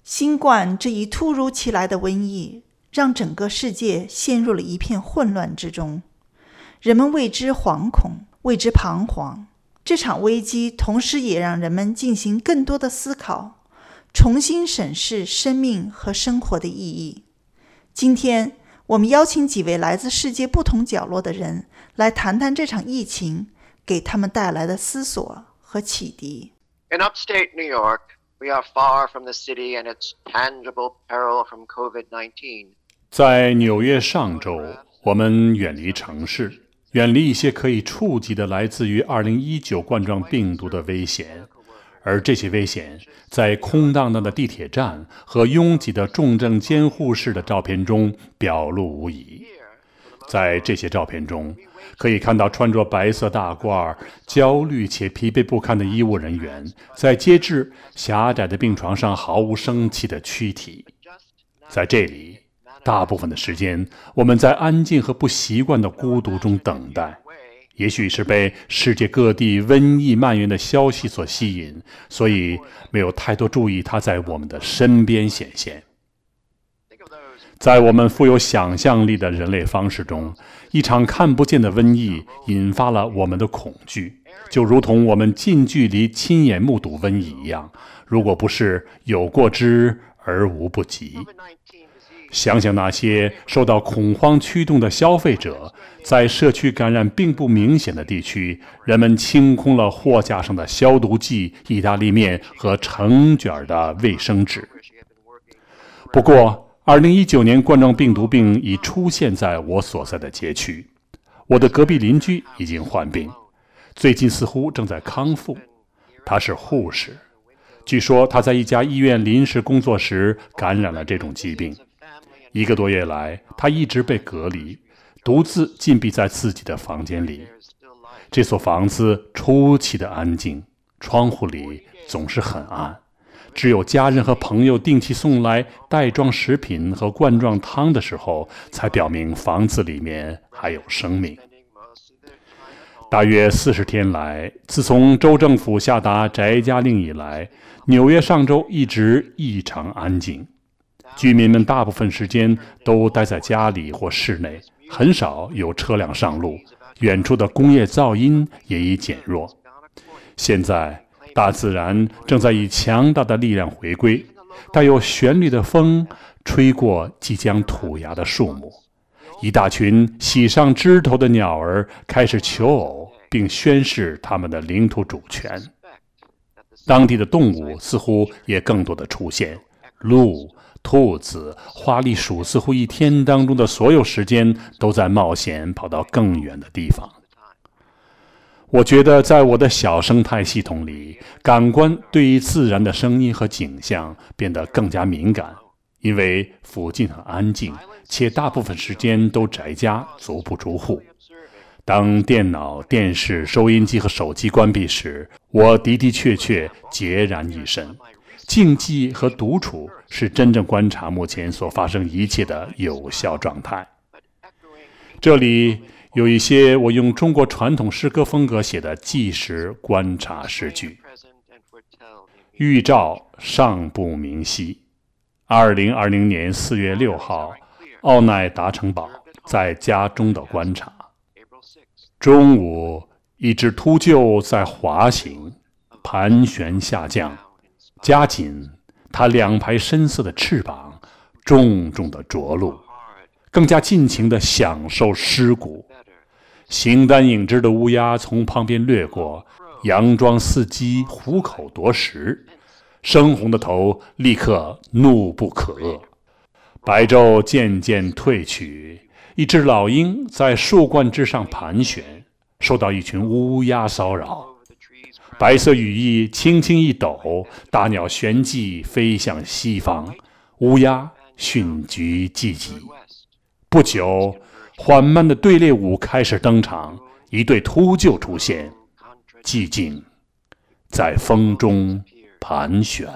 新冠这一突如其来的瘟疫，让整个世界陷入了一片混乱之中，人们为之惶恐，为之彷徨。这场危机同时也让人们进行更多的思考，重新审视生命和生活的意义。今天，我们邀请几位来自世界不同角落的人来谈谈这场疫情给他们带来的思索和启迪。 In upstate New York, we are far from the city and its tangible peril from COVID-19. 在纽约上州，我们远离城市，远离一些可以触及的来自于2019冠状病毒的危险，而这些危险在空荡荡的地铁站和拥挤的重症监护室的照片中表露无遗。在这些照片中，可以看到穿着白色大褂、焦虑且疲惫不堪的医务人员在接治狭窄的病床上毫无生气的躯体。在这里，大部分的时间，我们在安静和不习惯的孤独中等待。也许是被世界各地瘟疫蔓延的消息所吸引，所以没有太多注意它在我们的身边显现。在我们富有想象力的人类方式中，一场看不见的瘟疫引发了我们的恐惧，就如同我们近距离亲眼目睹瘟疫一样，如果不是有过之而无不及。想想那些受到恐慌驱动的消费者，在社区感染并不明显的地区，人们清空了货架上的消毒剂、意大利面和成卷的卫生纸。不过2019年冠状病毒病已出现在我所在的街区，我的隔壁邻居已经患病，最近似乎正在康复。他是护士，据说他在一家医院临时工作时感染了这种疾病。1个多月来，他一直被隔离，独自禁闭在自己的房间里。这所房子出奇的安静，窗户里总是很暗，只有家人和朋友定期送来袋装食品和罐装汤的时候，才表明房子里面还有生命。大约40天来，自从州政府下达宅家令以来，纽约上州一直异常安静。居民们大部分时间都待在家里或室内，很少有车辆上路，远处的工业噪音也已减弱。现在大自然正在以强大的力量回归，带有旋律的风吹过即将吐芽的树木，一大群喜上枝头的鸟儿开始求偶，并宣示他们的领土主权。当地的动物似乎也更多的出现，鹿、兔子、花栗鼠似乎一天当中的所有时间都在冒险跑到更远的地方。我觉得在我的小生态系统里，感官对于自然的声音和景象变得更加敏感，因为附近很安静，且大部分时间都宅家，足不出户。当电脑、电视、收音机和手机关闭时，我的确孑然一身。静寂和独处是真正观察目前所发生一切的有效状态。这里有一些我用中国传统诗歌风格写的纪实观察诗句。预兆尚不明晰。2020年4月6号，奥奈达城堡在家中的观察。中午，一只秃鹫在滑行，盘旋下降，夹紧它2排深色的翅膀，重重的着陆，更加尽情地享受尸骨。形单影只的乌鸦从旁边掠过，佯装伺机虎口夺食，深红的头立刻怒不可遏。白昼渐渐褪去，一只老鹰在树冠之上盘旋，受到一群乌鸦骚扰。白色羽翼轻轻一抖，大鸟旋即飞向西方，乌鸦迅居寂寂。不久，缓慢的队列舞开始登场，一对秃鹫出现，寂静在风中盘旋。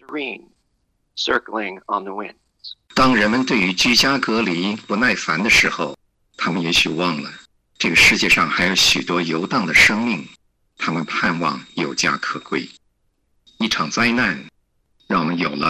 当人们对于居家隔离不耐烦的时候，他们也许忘了这个世界上还有许多游荡的生命，他们盼望有家可归。一场灾难让我们有了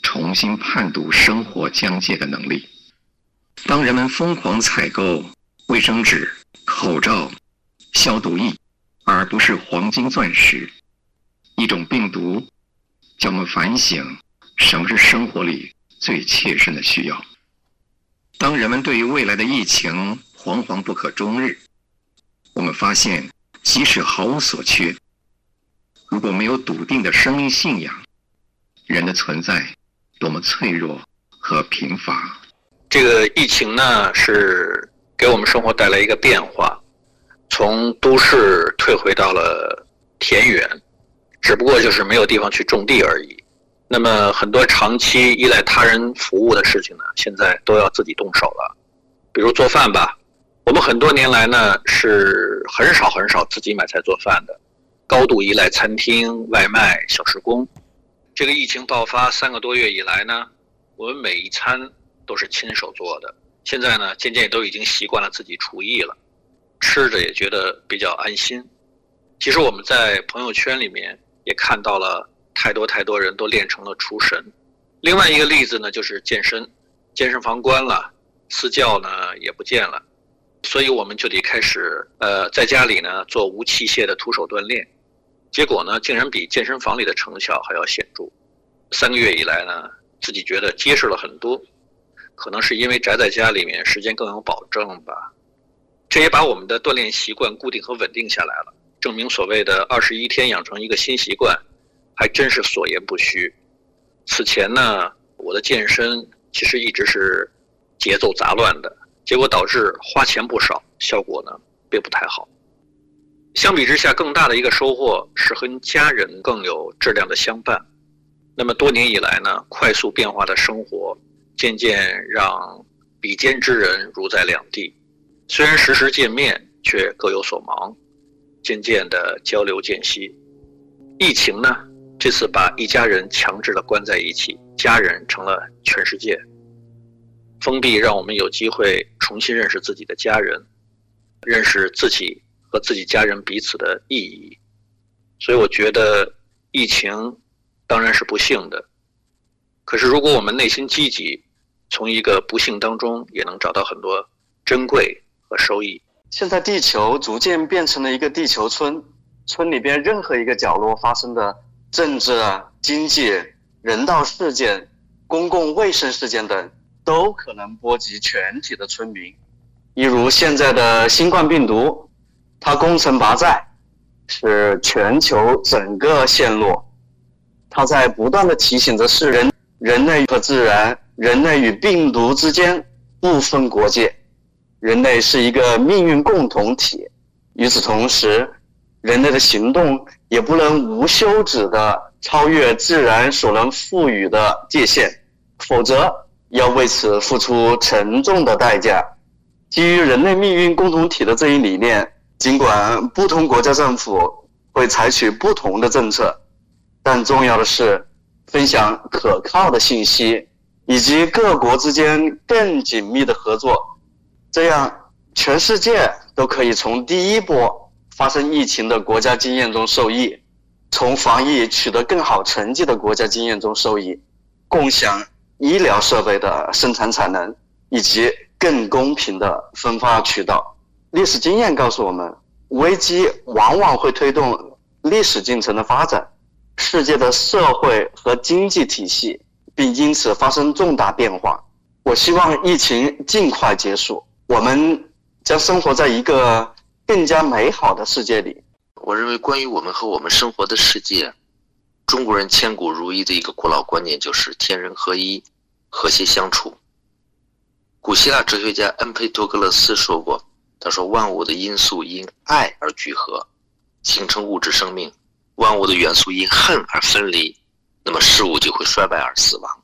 重新判读生活疆界的能力。当人们疯狂采购卫生纸、口罩、消毒液，而不是黄金钻石，一种病毒叫我们反省什么是生活里最切身的需要。当人们对于未来的疫情惶惶不可终日，我们发现即使毫无所缺，如果没有笃定的生命信仰，人的存在多么脆弱和贫乏。 这个疫情呢，是给我们生活带来一个变化，从都市退回到了田园，只不过就是没有地方去种地而已。那么很多长期依赖他人服务的事情呢，现在都要自己动手了。比如做饭吧，我们很多年来呢是很少自己买菜做饭的，高度依赖餐厅、外卖、小时工。这个疫情爆发3个多月以来呢，我们每一餐都是亲手做的。现在呢，渐渐都已经习惯了自己厨艺了，吃着也觉得比较安心。其实我们在朋友圈里面也看到了太多人都练成了厨神。另外一个例子呢，就是健身房关了，私教呢也不见了，所以我们就得开始在家里呢做无器械的徒手锻炼。结果呢，竟然比健身房里的成效还要显著。3个月以来呢，自己觉得结实了很多，可能是因为宅在家里面时间更有保证吧。这也把我们的锻炼习惯固定和稳定下来了，证明所谓的21天养成一个新习惯还真是所言不虚。此前呢，我的健身其实一直是节奏杂乱的，结果导致花钱不少，效果呢并不太好。相比之下，更大的一个收获是和家人更有质量的相伴。那么多年以来呢，快速变化的生活渐渐让比肩之人如在两地，虽然时时见面，却各有所忙，渐渐的交流间隙。疫情呢，这次把一家人强制的关在一起，家人成了全世界。封闭让我们有机会重新认识自己的家人，认识自己和自己家人彼此的意义。所以我觉得疫情当然是不幸的，可是如果我们内心积极，从一个不幸当中也能找到很多珍贵和收益。 现在地球逐渐变成了一个地球村，村里边任何一个角落发生的政治、经济、人道事件、公共卫生事件等，都可能波及全体的村民。例如现在的新冠病毒，它攻城拔寨，使全球整个陷落。它在不断地提醒着世人，人类和自然，人类与病毒之间不分国界，人类是一个命运共同体。与此同时，人类的行动也不能无休止地超越自然所能赋予的界限，否则要为此付出沉重的代价。基于人类命运共同体的这一理念，尽管不同国家政府会采取不同的政策，但重要的是分享可靠的信息，以及各国之间更紧密的合作，这样全世界都可以从第一波发生疫情的国家经验中受益，从防疫取得更好成绩的国家经验中受益，共享医疗设备的生产产能，以及更公平的分发渠道。历史经验告诉我们，危机往往会推动历史进程的发展，世界的社会和经济体系并因此发生重大变化。我希望疫情尽快结束，我们将生活在一个更加美好的世界里。 我认为关于我们和我们生活的世界，中国人千古如一的一个古老观念就是天人合一，和谐相处。古希腊哲学家恩培多格勒斯说过，他说万物的因素因爱而聚合，形成物质生命；万物的元素因恨而分离，那么事物就会衰败而死亡。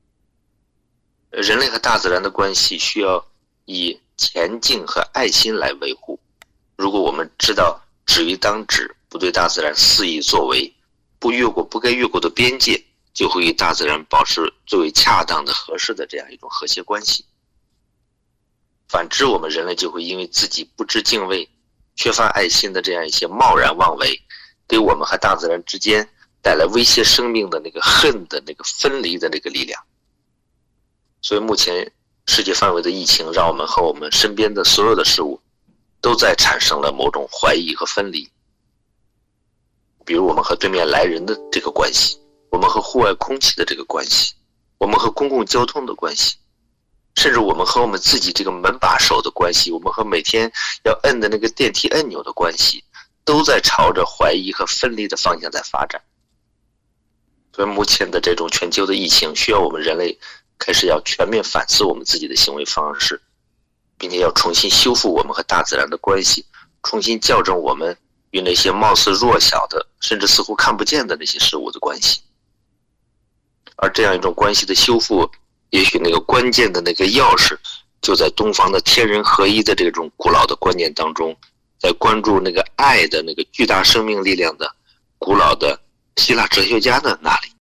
人类和大自然的关系需要以虔敬和爱心来维护。如果我们知道止于当止，不对大自然肆意作为，不越过不该越过的边界，就会与大自然保持最为恰当的合适的这样一种和谐关系。反之，我们人类就会因为自己不知敬畏、缺乏爱心的这样一些贸然妄为，给我们和大自然之间带来威胁生命的那个恨的那个分离的那个力量。所以目前世界范围的疫情让我们和我们身边的所有的事物都在产生了某种怀疑和分离。比如我们和对面来人的这个关系，我们和户外空气的这个关系，我们和公共交通的关系，甚至我们和我们自己这个门把手的关系，我们和每天要摁的那个电梯按钮的关系，都在朝着怀疑和分离的方向在发展。所以目前的这种全球的疫情需要我们人类开始要全面反思我们自己的行为方式，并且要重新修复我们和大自然的关系，重新校正我们与那些貌似弱小的甚至似乎看不见的那些事物的关系。而这样一种关系的修复，也许那个关键的那个钥匙就在东方的天人合一的这种古老的观念当中，在关注那个爱的那个巨大生命力量的古老的希腊哲学家的那里。